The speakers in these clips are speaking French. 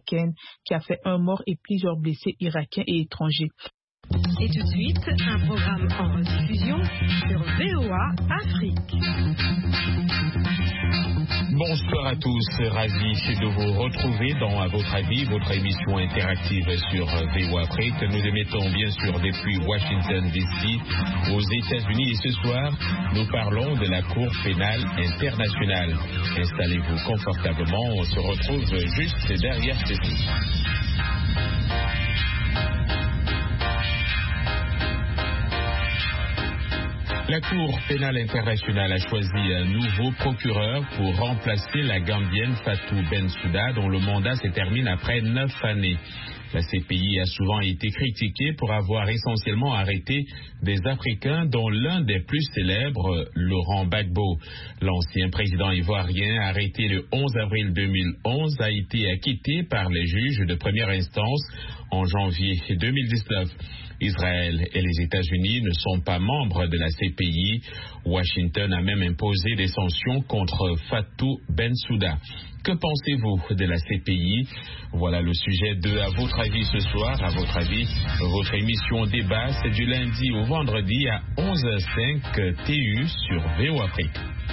africaine qui a fait un mort et plusieurs blessés irakiens et étrangers. Et tout de suite, un programme en rediffusion sur VOA Afrique. Bonsoir à tous, ravi de vous retrouver dans À votre avis, votre émission interactive sur VOA Afrique. Nous émettons bien sûr depuis Washington DC aux États-Unis et ce soir, nous parlons de la Cour pénale internationale. Installez-vous confortablement, on se retrouve juste derrière ceci. La Cour pénale internationale a choisi un nouveau procureur pour remplacer la Gambienne Fatou Bensouda, dont le mandat se termine après 9 années. La CPI a souvent été critiquée pour avoir essentiellement arrêté des Africains, dont l'un des plus célèbres, Laurent Gbagbo. L'ancien président ivoirien, arrêté le 11 avril 2011, a été acquitté par les juges de première instance en janvier 2019. Israël et les États-Unis ne sont pas membres de la CPI. Washington a même imposé des sanctions contre Fatou Bensouda. Que pensez-vous de la CPI? Voilà le sujet de À votre avis ce soir. À votre avis, votre émission débat, c'est du lundi au vendredi à 11h05 TU sur VOA Afrique.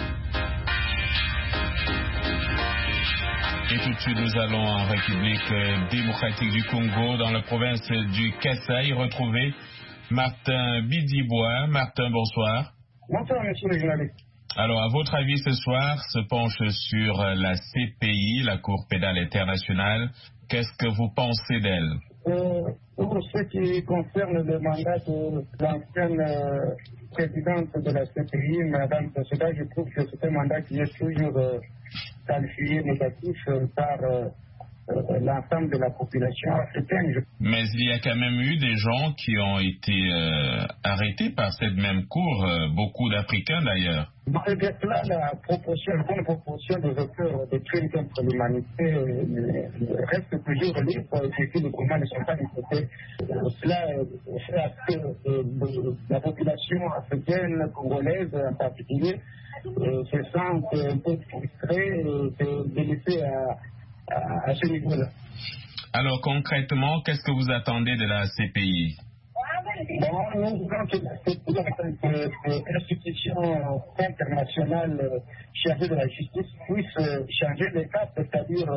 Et tout de suite, nous allons en République démocratique du Congo, dans la province du Kasaï, retrouver Martin Bidibois. Martin, bonsoir. Bonsoir, monsieur le journaliste. Alors, à votre avis, ce soir, se penche sur la CPI, la Cour pénale internationale. Qu'est-ce que vous pensez d'elle? Pour ce qui concerne le mandat de l'ancienne présidente de la CPI, Mme Bensouda, je trouve que c'est un mandat qui est toujours qualifié négatif par l'ensemble de la population africaine. Mais il y a quand même eu des gens qui ont été arrêtés par cette même cour, beaucoup d'Africains d'ailleurs. Malgré cela, la bonne proportion des auteurs de crimes contre l'humanité reste toujours libre et que les criminels ne sont pas écoutés. Cela fait que la population africaine, congolaise en particulier, se sent un peu frustrée et délaissée à ce niveau-là. Alors concrètement, qu'est-ce que vous attendez de la CPI? Bon, nous voulons que la CPI, en tant qu'institution internationale chargée de la justice, puisse changer les cas, c'est-à-dire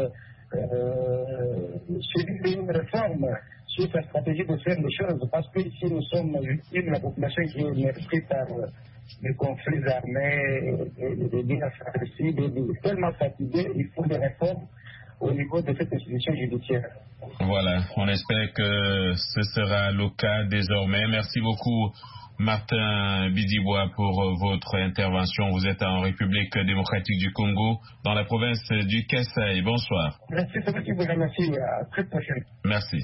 suivre une réforme sur sa stratégie de faire les choses, parce que ici nous sommes victimes de la population qui est meurtrie par des conflits armés, des guerres fratricides, tellement fatigués, il faut des réformes au niveau de cette institution judiciaire. Voilà, on espère que ce sera le cas désormais. Merci beaucoup, Martin Bidibois, pour votre intervention. Vous êtes en République démocratique du Congo, dans la province du Kasaï. Bonsoir. Merci, c'est vous qui vous remercie. À très prochaine. Merci.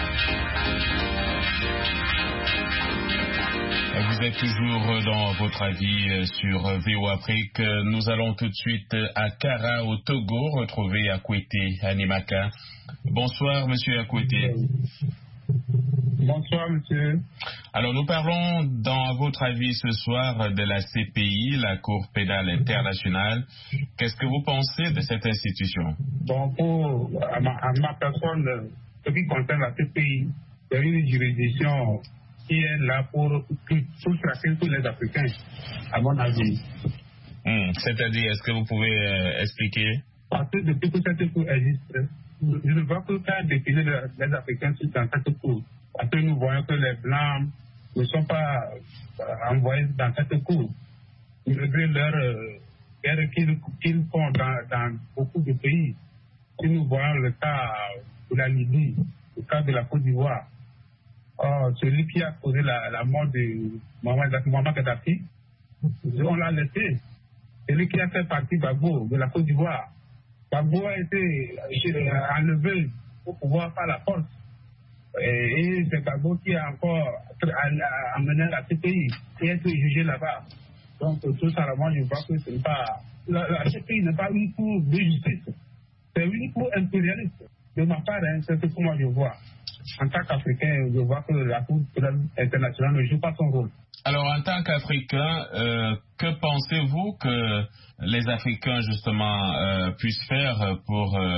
Vous êtes toujours dans votre avis sur VOA Afrique. Nous allons tout de suite à Kara, au Togo, retrouver Akwete Animaka. Bonsoir, monsieur Akwete. Bonsoir, monsieur. Alors, nous parlons, dans votre avis ce soir, de la CPI, la Cour pénale internationale. Qu'est-ce que vous pensez de cette institution? Bon, à ma personne, ce qui concerne la CPI, c'est une juridiction qui est là pour traquer tous les Africains, à mon avis. C'est-à-dire, est-ce que vous pouvez expliquer? Parce que depuis que cette cour existe, je ne vois que faire défiler les Africains dans cette cour. Parce que nous voyons que les Blancs ne sont pas envoyés dans cette cour. Malgré leur guerre qu'ils font dans beaucoup de pays. Si nous voyons le cas de la Libye, le cas de la Côte d'Ivoire, celui qui a causé la mort de Mohamed Kadhafi, on l'a laissé. Celui qui a fait partie Gbagbo de la Côte d'Ivoire, Gbagbo a été enlevé pour pouvoir faire la force. Et c'est Gbagbo qui a encore amené la CPI et été jugé là-bas. Donc tout ça, moi je vois que ce n'est pas... La CPI n'est pas une cour de justice, c'est une cour impérialiste. De ma part, c'est ce que moi je vois. En tant qu'Africain, je vois que la Cour internationale ne joue pas son rôle. Alors, en tant qu'Africain, que pensez-vous que les Africains, justement, puissent faire pour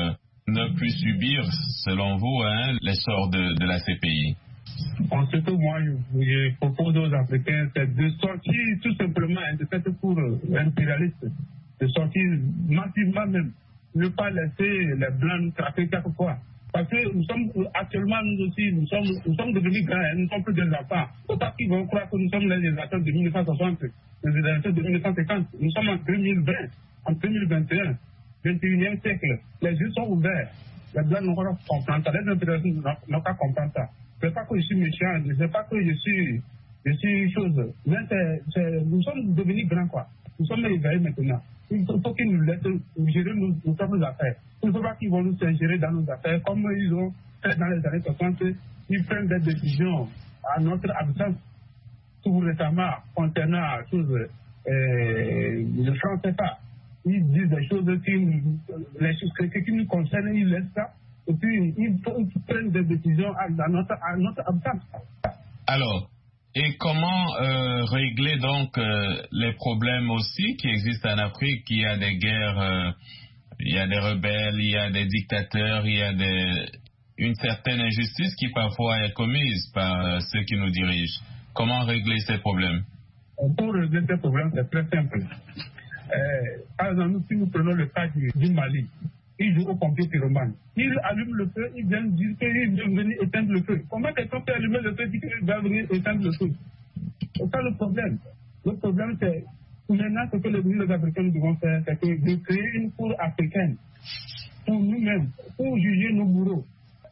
ne plus subir, selon vous, l'essor de la CPI? Ce que moi, je propose aux Africains, c'est de sortir tout simplement de cette cour impérialiste, de sortir massivement même, ne pas laisser les Blancs nous traquer quelquefois. Parce que nous sommes actuellement, nous aussi, nous sommes devenus grands, nous ne sommes plus des enfants. Faut pas qu'ils vont croire que nous sommes les générateurs de 1960, les générateurs de 1950. Nous sommes en 2020, en 2021, 21e siècle. Les yeux sont ouverts. Les Blancs n'ont pas comprendre ça, les impérialistes n'ont pas comprendre ça. Ce n'est pas que je suis méchant, ce n'est pas que je suis chose. Mais nous sommes devenus grands, quoi. Nous sommes éveillés maintenant. Il faut qu'ils nous laissent gérer nos propres affaires. Il ne faut pas qu'ils vont nous gérer dans nos affaires comme ils ont fait dans les années 60. Ils prennent des décisions à notre absence. Tout récemment, concernant choses, je ne sais pas. Ils disent des choses qui nous concernent, ils laissent ça. Et puis, ils prennent des décisions à notre absence. Alors, et comment régler donc les problèmes aussi qui existent en Afrique? Il y a des guerres, il y a des rebelles, il y a des dictateurs, il y a une certaine injustice qui parfois est commise par ceux qui nous dirigent. Comment régler ces problèmes? Pour régler ces problèmes, c'est très simple. Par exemple, si nous prenons le cas du Mali, ils jouent au pompier pyromane. Ils allument le feu, ils viennent dire qu'ils veulent venir éteindre le feu. Comment quelqu'un peut allumer le feu et dire qu'il va venir éteindre le feu? C'est ça le problème. Le problème, c'est maintenant ce que les Africains devons faire, c'est de créer une cour africaine pour nous-mêmes, pour juger nos bourreaux.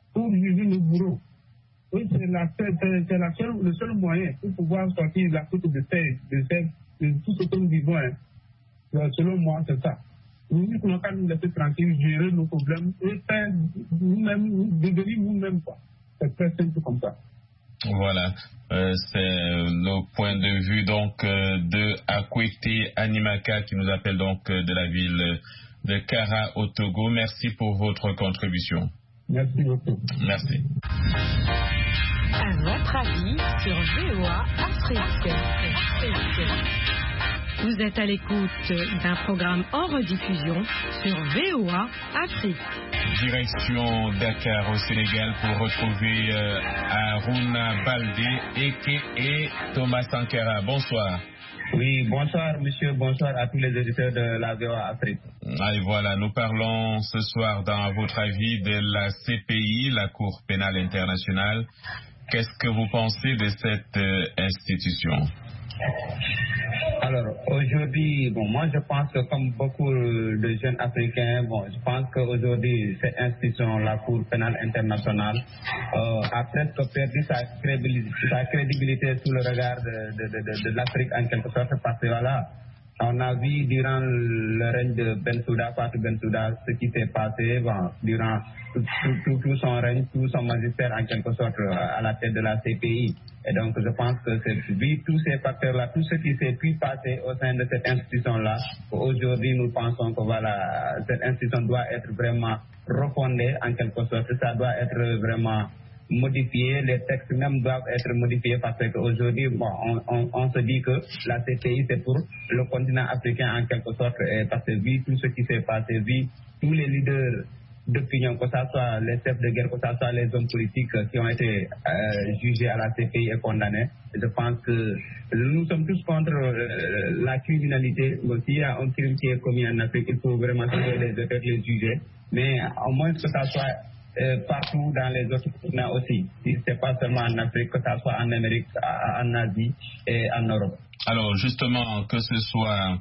Oui, c'est le seul moyen pour pouvoir sortir la faute de tout ce que nous vivons. Selon moi, c'est ça. Nous n'avons qu'à nous laisser tranquilles, gérer nos problèmes et faire nous-mêmes, devenir nous-mêmes. C'est très simple comme ça. Voilà, c'est nos points de vue donc de Akwete Animaka qui nous appelle donc de la ville de Kara au Togo. Merci pour votre contribution. Merci beaucoup. Merci. À votre avis sur VOA Afrique. Vous êtes à l'écoute d'un programme en rediffusion sur VOA Afrique. Direction Dakar au Sénégal pour retrouver Aruna Baldé et Thomas Sankara. Bonsoir. Oui, bonsoir monsieur, bonsoir à tous les auditeurs de la VOA Afrique. Et voilà, nous parlons ce soir dans votre avis de la CPI, la Cour pénale internationale. Qu'est-ce que vous pensez de cette institution? Alors aujourd'hui, moi je pense que comme beaucoup de jeunes Africains, je pense qu'aujourd'hui cette institution, la Cour pénale internationale, a presque perdu sa crédibilité sous le regard de l'Afrique en quelque sorte, parce que voilà, on a vu durant le règne de Bensouda, Fatou Bensouda, ce qui s'est passé durant tout son règne, tout son magistère en quelque sorte à la tête de la CPI. Et donc je pense que vu tous ces facteurs-là, tout ce qui s'est pu passer au sein de cette institution-là, aujourd'hui nous pensons que voilà, cette institution doit être vraiment refondée en quelque sorte, ça doit être vraiment modifié, les textes même doivent être modifiés parce qu'aujourd'hui, on se dit que la CPI c'est pour le continent africain en quelque sorte, parce que vu tout ce qui s'est passé, vu tous les leaders d'opinion, que ce soit les chefs de guerre, que ce soit les hommes politiques qui ont été jugés à la CPI et condamnés, je pense que nous sommes tous contre la criminalité. S'il y a un crime qui est commis en Afrique, il faut vraiment trouver les auteurs, les juger, mais au moins que ça soit partout dans les autres continents aussi. Si ce n'est pas seulement en Afrique, que ça soit en Amérique, en Asie et en Europe. Alors justement, que ce soit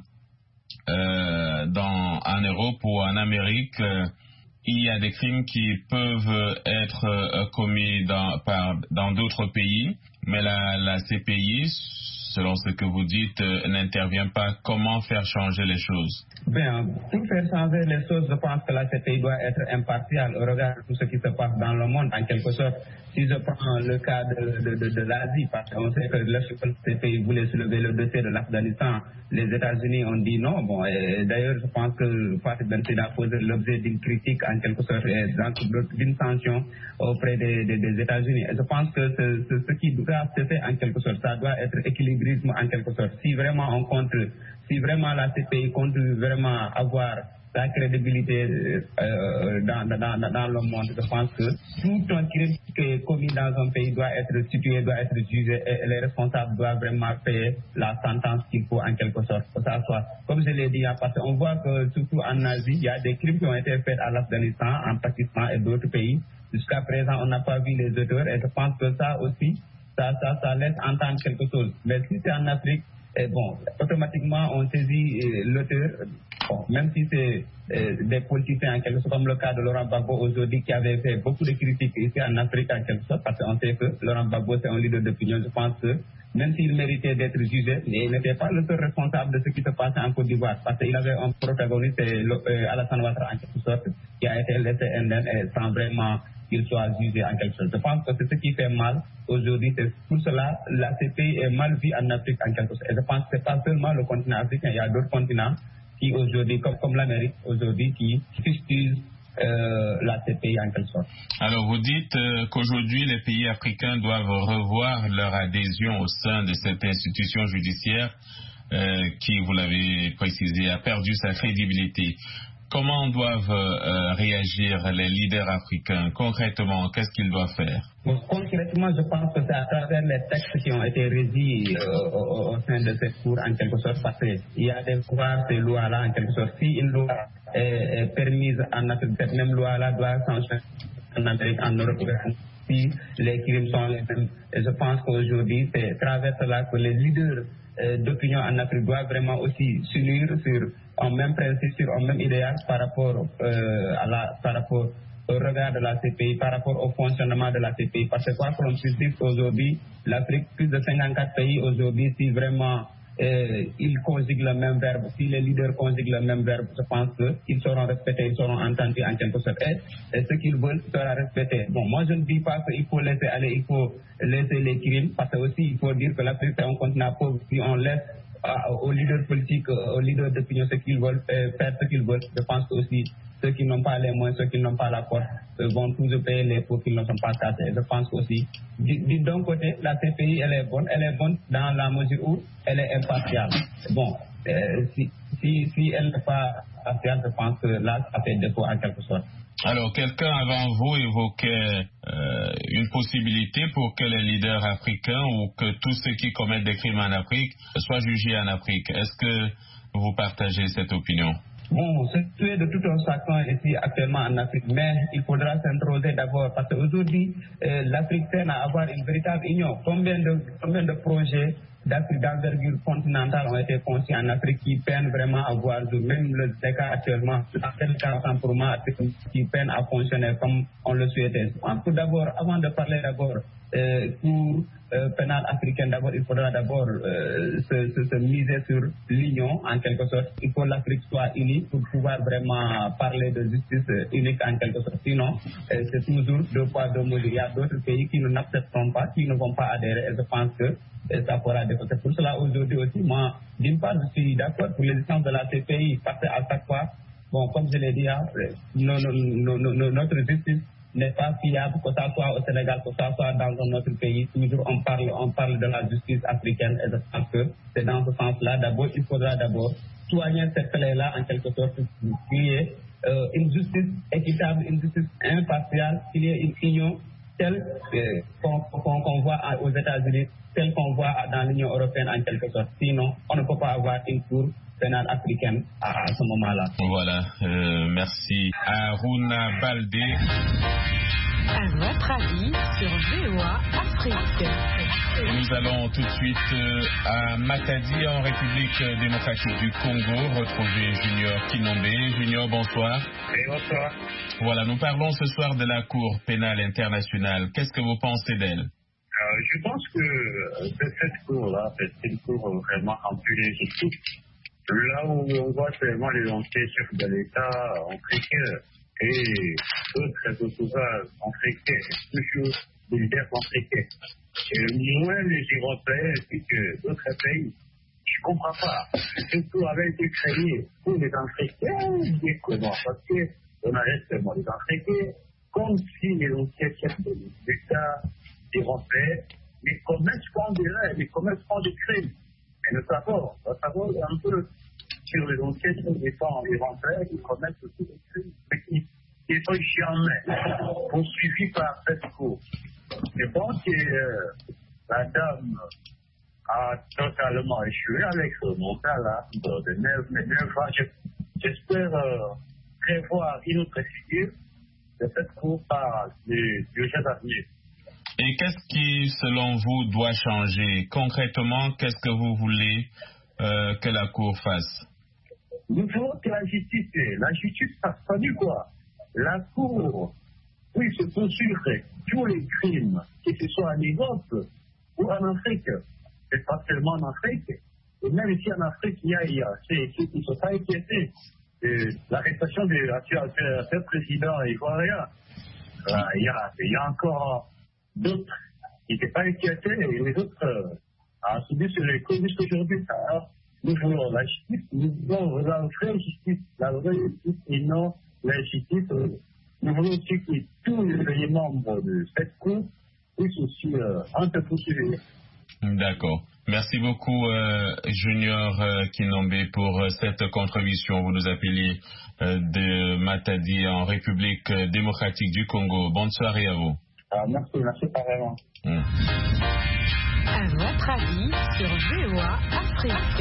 en Europe ou en Amérique, il y a des crimes qui peuvent être commis dans d'autres pays, mais la CPI, selon ce que vous dites, n'intervient pas. Comment faire changer les choses? Bien, pour faire changer les choses, je pense que la CPI doit être impartiale au regard de tout ce qui se passe dans le monde, en quelque sorte. Si je prends le cas de l'Asie, parce qu'on sait que la CPI voulait soulever le dossier de l'Afghanistan, les États-Unis ont dit non. D'ailleurs, je pense que Fatou Bensouda a posé l'objet d'une critique, en quelque sorte, d'une sanction auprès des États-Unis. Et je pense que ce qui doit se faire, en quelque sorte, ça doit être équilibrisme, en quelque sorte. Si vraiment la CPI compte vraiment avoir sa crédibilité dans le monde. Je pense que tout un crime qui est commis dans un pays doit être situé, doit être jugé et les responsables doivent vraiment payer la sentence qu'il faut en quelque sorte. Ça soit, comme je l'ai dit, parce qu'on voit que surtout en Asie, il y a des crimes qui ont été faits à l'Afghanistan, en Pakistan et d'autres pays. Jusqu'à présent, on n'a pas vu les auteurs et je pense que ça aussi, ça laisse entendre quelque chose. Mais si c'est en Afrique, automatiquement on saisit l'auteur, même si c'est des politiciens en quelque sorte, comme le cas de Laurent Gbagbo aujourd'hui qui avait fait beaucoup de critiques ici en Afrique en quelque sorte, parce qu'on sait que Laurent Gbagbo c'est un leader d'opinion. Je pense que même s'il méritait d'être jugé, il n'était pas le seul responsable de ce qui se passait en Côte d'Ivoire, parce qu'il avait un protagoniste, Alassane Ouattara en quelque sorte, qui a été laissé indemne sans vraiment qu'il soit jugé en quelque sorte. Je pense que c'est ce qui fait mal aujourd'hui. C'est pour cela la CPI est mal vue en Afrique en quelque sorte. Et je pense que ce n'est pas seulement le continent africain, il y a d'autres continents qui aujourd'hui, comme l'Amérique aujourd'hui, qui fustigent la CPI en quelque sorte. Alors vous dites qu'aujourd'hui les pays africains doivent revoir leur adhésion au sein de cette institution judiciaire qui, vous l'avez précisé, a perdu sa crédibilité. Comment doivent réagir les leaders africains? Concrètement, qu'est-ce qu'ils doivent faire? Concrètement, je pense que c'est à travers les textes qui ont été rédigés au sein de cette cour, en quelque sorte, parce qu'il y a des pouvoirs, ces lois-là, en quelque sorte. Si une loi est permise en Afrique, cette même loi-là doit changer en Amérique, en Europe, si les crimes sont les mêmes. Et je pense qu'aujourd'hui, c'est à travers cela que les leaders d'opinion en Afrique doivent vraiment aussi s'unir sur un même principe, sur un même idéal par rapport par rapport au regard de la CPI, par rapport au fonctionnement de la CPI. Parce que quoi que l'on puisse dire aujourd'hui, l'Afrique, plus de 54 pays aujourd'hui, si vraiment ils conjuguent le même verbe, si les leaders conjuguent le même verbe, je pense qu'ils seront respectés, ils seront entendus en quelque sorte. Et ce qu'ils veulent sera respecté. Bon, moi je ne dis pas qu'il faut laisser aller, il faut laisser les crimes, parce que aussi il faut dire que l'Afrique c'est un continent pauvre. Si on laisse aux leaders politiques, aux leaders d'opinion ce qu'ils veulent, faire ce qu'ils veulent, je pense que aussi ceux qui n'ont pas les moyens, ceux qui n'ont pas la force, vont toujours payer les pots qui ne sont pas cassés. Je pense aussi, d'un côté, la CPI, elle est bonne dans la mesure où elle est impartiale. Bon, si elle n'est pas impartiale, je pense que là, ça fait défaut en quelque sorte. Alors, quelqu'un avant vous évoquait une possibilité pour que les leaders africains ou que tous ceux qui commettent des crimes en Afrique soient jugés en Afrique. Est-ce que vous partagez cette opinion? Bon, c'est de tout un chacun ici actuellement en Afrique, mais il faudra s'introduire d'abord parce qu'aujourd'hui, l'Afrique peine à avoir une véritable union. Combien de projets d'Afrique d'envergure continentale ont été conçus en Afrique qui peinent vraiment à voir, même le cas actuellement, pour moi, qui peinent à fonctionner comme on le souhaitait. Tout d'abord, avant de parler pour pénal africaine, d'abord, il faudra d'abord se miser sur l'union en quelque sorte. Il faut que l'Afrique soit unie pour pouvoir vraiment parler de justice unique en quelque sorte. Sinon, c'est toujours deux poids, deux mesures. Il y a d'autres pays qui ne n'accepteront pas, qui ne vont pas adhérer. Et je pense que ça fera des côtés. Pour cela, aujourd'hui aussi, moi, d'une part, je suis d'accord pour l'existence de la CPI parce qu'à chaque fois, bon, comme je l'ai dit, notre justice n'est pas fiable, que ce soit au Sénégal, que ce soit dans un autre pays. Toujours on parle de la justice africaine et je pense que c'est dans ce sens-là. D'abord, il faudra d'abord soigner cette clé-là en quelque sorte, qu'il y ait une justice équitable, une justice impartiale, qu'il y ait une union telle qu'on voit aux États-Unis, telle qu'on voit dans l'Union européenne en quelque sorte. Sinon, on ne peut pas avoir une cour pénale africaine à ce moment-là. Voilà, merci. Aruna Baldé. À votre avis sur VOA Afrique. Nous allons tout de suite à Matadi, en République démocratique du Congo, retrouver Junior Kinombe. Junior, bonsoir. Oui, bonsoir. Voilà, nous parlons ce soir de la Cour pénale internationale. Qu'est-ce que vous pensez d'elle? Je pense que cette cour-là, c'est une cour vraiment remplie de tout. Là où on voit seulement les anciens chefs de l'État africains et d'autres pouvoirs africains, toujours des leaders africains. Et moins les Européens ainsi que d'autres pays. Je ne comprends pas. Cette cour avait été créée pour les Africains, bien comment? Parce qu'on arrête seulement les Africains, comme si les anciens chefs de l'État européens, les commerces font des rêves, les commerces font des crimes. Et nous savons un peu sur les enquêtes des temps éventuels qui commettent aussi des crimes, mais qui ne sont jamais poursuivis par cette cour. Je pense que la dame a totalement échoué avec ce montant-là de 9 ans. J'espère prévoir une autre figure de cette cour par le chef d'avenir. Et qu'est-ce qui, selon vous, doit changer? Concrètement, qu'est-ce que vous voulez que la Cour fasse? Nous voulons que la justice ça dit quoi? La Cour puisse poursuivre tous les crimes, que ce soit en Europe ou en Afrique, et pas seulement en Afrique. Et même ici en Afrique, il y a ceux qui ne sont pas inquiétés de l'arrestation de ce président ivoirien. Il y a encore d'autres qui n'étaient pas inquiétés et les autres ont subi sur les coups jusqu'aujourd'hui. Alors, nous voulons la justice, nous voulons la vraie justice, et non la justice. Nous voulons aussi que tous les membres de cette cour puissent aussi poursuivre. D'accord. Merci beaucoup, Junior Kinombe, pour cette contribution. Vous nous appeliez de Matadi en République démocratique du Congo. Bonne soirée à vous. Merci pareillement. À votre avis sur VOA Afrique.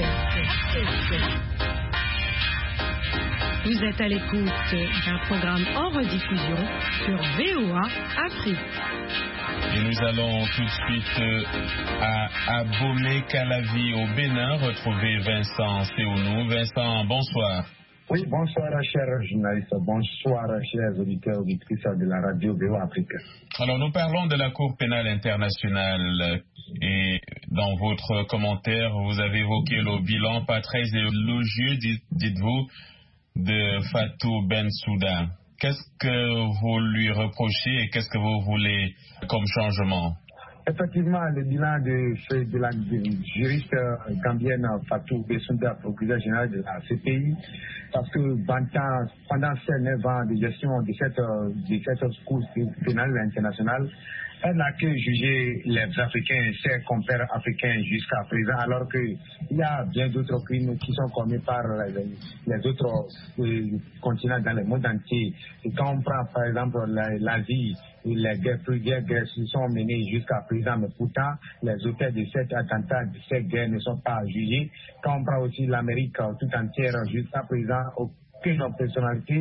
Vous êtes à l'écoute d'un programme en rediffusion sur VOA Afrique. Et nous allons tout de suite à Abomey-Calavi au Bénin retrouver Vincent Seounou. Vincent, bonsoir. Oui, bonsoir chers journalistes, bonsoir chers auditeurs, auditrices de la radio VOA Afrique. Alors nous parlons de la Cour pénale internationale et dans votre commentaire vous avez évoqué le bilan pas très élogieux, dites-vous, de Fatou Bensouda. Qu'est-ce que vous lui reprochez et qu'est-ce que vous voulez comme changement? Effectivement, le bilan de la juriste gambienne Fatou Bensouda, procureure générale de la CPI, parce que pendant ces 9 ans de gestion de cette Cour pénale internationale, elle n'a que jugé les Africains, ses compères africains jusqu'à présent, alors qu'il y a bien d'autres crimes qui sont commis par les autres continents dans le monde entier. Et quand on prend par exemple l'Asie, plusieurs guerres se sont menées jusqu'à présent, mais pourtant les auteurs de cet attentat, de cette guerre ne sont pas jugés. Quand on prend aussi l'Amérique tout entière, jusqu'à présent, aucune personnalité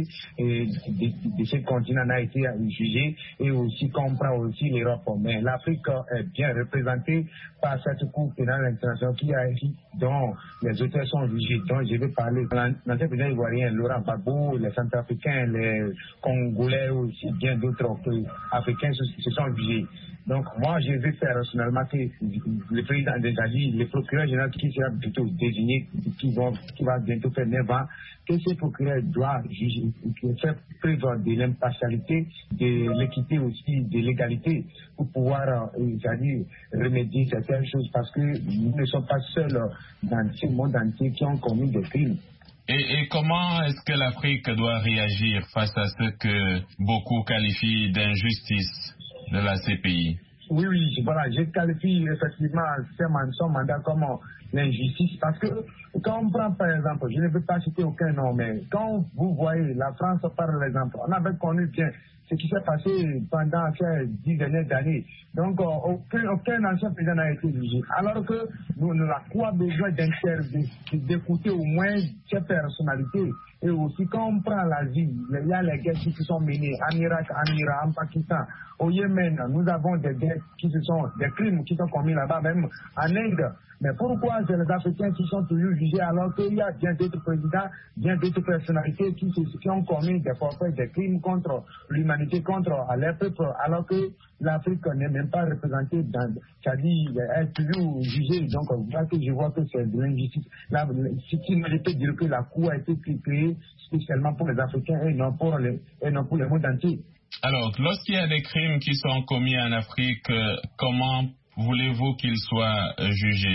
de ce continent n'a été jugée, et aussi qu'on prend aussi l'Europe. Mais l'Afrique est bien représentée par cette Cour pénale internationale dont les auteurs sont jugés. Donc je vais parler de l'ancien président ivoirien Laurent Gbagbo, les Centrafricains, les Congolais aussi, bien d'autres Africains se sont jugés. Donc moi je vais faire personnellement que le président déjà dit, le procureur général qui sera plutôt désigné, qui va bientôt faire 9 ans, que ce procureur doit juger, faire preuve de l'impartialité, de l'équité aussi, de l'égalité, pour pouvoir remédier certaines choses, parce que nous ne sommes pas seuls dans ce monde entier qui ont commis des crimes. Et comment est-ce que l'Afrique doit réagir face à ce que beaucoup qualifient d'injustice de la CPI? Oui, voilà, je qualifie effectivement son mandat comme l'injustice, parce que quand on prend par exemple, je ne veux pas citer aucun nom, mais quand vous voyez la France par exemple, on avait connu bien ce qui s'est passé pendant ces 10 dernières années. Donc aucun ancien président n'a été jugé. Alors que nous avons besoin d'écouter au moins ces personnalités. Et aussi quand on prend l'Asie, il y a les guerres qui se sont menées en Irak, en Iran, en Pakistan, au Yémen. Nous avons des guerres des crimes qui sont commis là-bas, même en Inde. Mais pourquoi c'est les Africains qui sont toujours jugés alors qu'il y a bien d'autres présidents, bien d'autres personnalités qui ont commis des forfaits, des crimes contre l'humanité, contre leur peuple, alors que l'Afrique n'est même pas représentée c'est-à-dire elle est toujours jugée. Donc je vois que c'est de l'injustice. Là, ce qui me peut dire que la Cour a été créée spécialement pour les Africains et non pour le monde entier. Alors, lorsqu'il y a des crimes qui sont commis en Afrique, comment voulez-vous qu'ils soient jugés?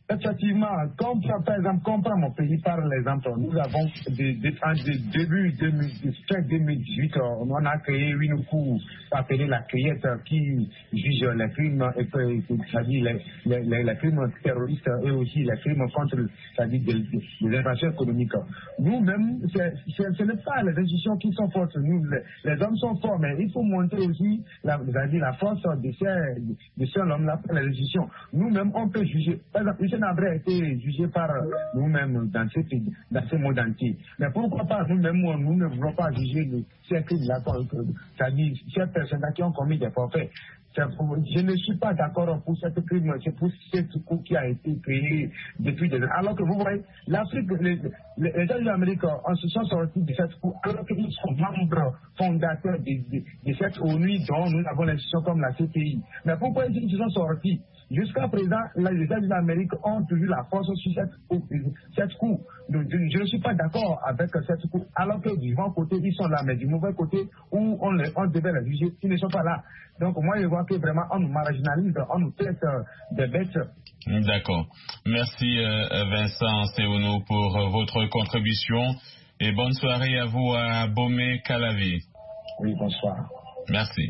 Effectivement, comme par exemple, comme par mon pays, par l'exemple, nous avons début 2018, on a créé une cour appelée la Cueillette qui juge les crimes, c'est-à-dire les crimes terroristes et aussi les crimes contre, c'est-à-dire des infractions économiques. Nous-mêmes, ce n'est pas les institutions qui sont fortes. Nous, les hommes sont forts, mais il faut montrer aussi la force de ces hommes-là par les institutions. Nous-mêmes, on peut juger. Par exemple, Nabré a été jugé par nous-mêmes dans ce monde entier. Mais pourquoi pas nous-mêmes, nous ne voulons pas juger ces crimes-là, c'est-à-dire ces personnes-là qui ont commis des forfaits. Je ne suis pas d'accord pour cette crime, c'est pour cette coup qui a été créé depuis des années. Alors que vous voyez, l'Afrique, les États-Unis d'Amérique se sont sortis de cette coup, alors qu'ils sont membres fondateurs de cette ONU dont nous avons l'institution comme la CPI. Mais pourquoi ils se sont sortis? Jusqu'à présent, les États-Unis d'Amérique ont toujours la force sur cette cour. Je ne suis pas d'accord avec cette cour, alors que du bon côté, ils sont là, mais du mauvais côté, où on devait les juger, ils ne sont pas là. Donc moi, je vois que vraiment, on nous marginalise, on nous traite des bêtes. D'accord. Merci Vincent Sewuno pour votre contribution et bonne soirée à vous à Bomé-Calavi. Oui, bonsoir. Merci.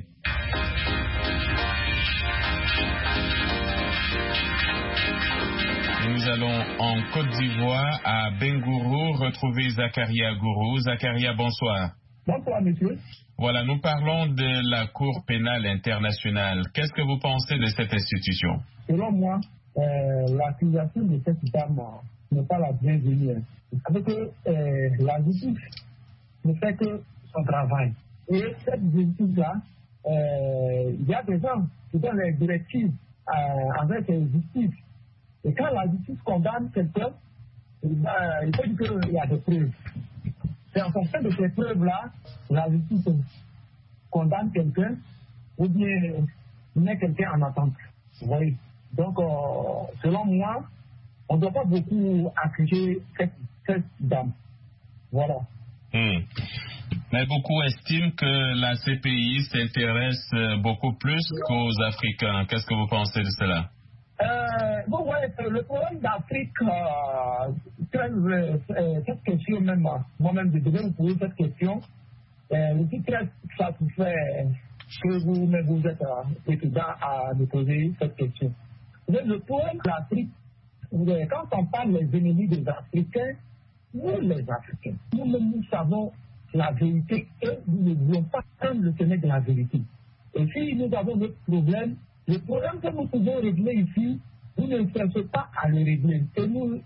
Nous allons en Côte d'Ivoire, à Bengourou, retrouver Zakaria Gourou. Zakaria, bonsoir. Bonsoir, monsieur. Voilà, nous parlons de la Cour pénale internationale. Qu'est-ce que vous pensez de cette institution? Selon moi, l'accusation de cette dame n'est pas la bienvenue. Vous savez que la justice ne fait que son travail. Et cette justice-là, il y a des gens qui donnent les directives avec cette justice. Et quand la justice condamne quelqu'un, il faut dire qu'il y a des preuves. C'est en fonction de ces preuves-là, la justice condamne quelqu'un ou bien met quelqu'un en attente. Vous voyez? Donc, selon moi, on ne doit pas beaucoup accuser cette dame. Voilà. Mais beaucoup estiment que la CPI s'intéresse beaucoup plus qu'aux Africains. Qu'est-ce que vous pensez de cela? Bon, ouais, le problème d'Afrique, cette question même, moi-même, je devais vous poser cette question. Je suis très satisfait que vous êtes étudiant à me poser cette question. Le problème d'Afrique, quand on parle des ennemis des Africains, nous les Africains, nous savons la vérité et nous ne voulons pas prendre le chemin de la vérité. Et si nous avons notre problème, le problème que nous pouvons régler ici, nous ne cherchons pas à le régler. Et nous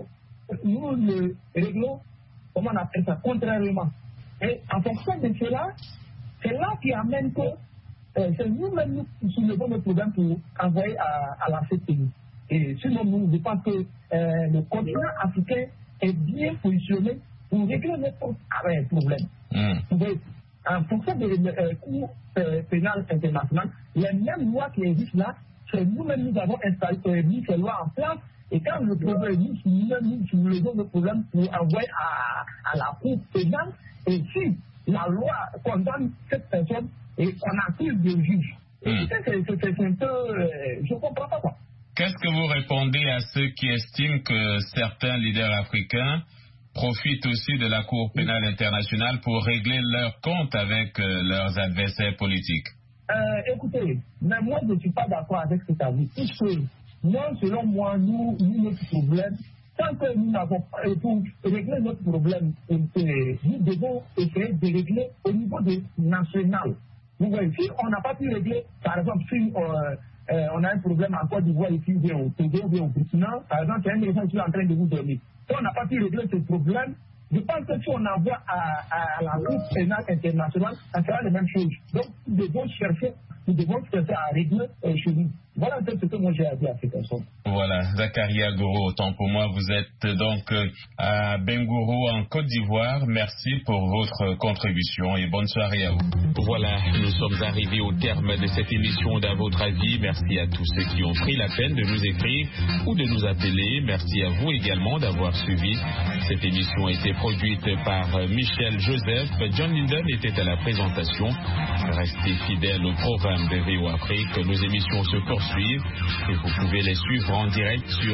le réglons, comment on appelle ça, contrairement. Et en fonction de cela, c'est là qui amène que c'est nous-mêmes qui soulevons le problème pour envoyer à la CPI. Et sinon, je pense que le continent africain est bien positionné pour régler notre problème. En fonction de Cour pénale internationale, les mêmes lois qui existent là, c'est nous-mêmes nous avons mis ces lois en place. Et quand le problème existe, nous soulevons le problème pour envoyer à la Cour pénale. Et si la loi condamne cette personne et qu'on accuse le juge, c'est un peu. Je ne comprends pas quoi. Qu'est-ce que vous répondez à ceux qui estiment que certains leaders africains profitent aussi de la Cour pénale internationale pour régler leurs comptes avec leurs adversaires politiques? Écoutez, mais moi je ne suis pas d'accord avec cet avis. Puisque moi, selon moi, notre problème, tant que nous n'avons pas, pour régler notre problème, nous devons essayer de régler au niveau national. Vous voyez, si on n'a pas pu régler, par exemple, si on a un problème en Côte d'Ivoire ici, ou au Togo, ou au Burkina, par exemple, il y a une élection qui est en train de vous donner. Si on n'a pas pu régler ce problème, je pense que si on envoie à la Cour pénale internationale, ça sera la même chose. Donc, nous devons chercher à régler chez nous. Voilà un peu ce que moi j'ai à dire à ces personnes. Voilà, Zakaria Gourou, autant pour moi, vous êtes donc à Bengourou en Côte d'Ivoire. Merci pour votre contribution et bonne soirée à vous. Voilà, nous sommes arrivés au terme de cette émission d'À votre avis. Merci à tous ceux qui ont pris la peine de nous écrire ou de nous appeler. Merci à vous également d'avoir suivi. Cette émission a été produite par Michel Joseph. John Linden était à la présentation. Restez fidèles au programme de VOA Afrique. Nos émissions se poursuivent suivre et vous pouvez les suivre en direct sur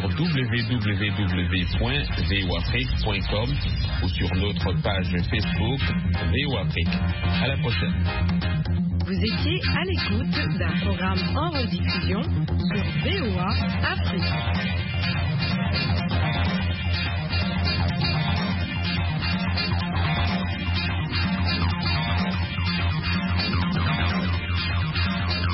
www.voafrique.com ou sur notre page Facebook VO Afrique. À la prochaine. Vous étiez à l'écoute d'un programme en rediffusion sur VOA Afrique.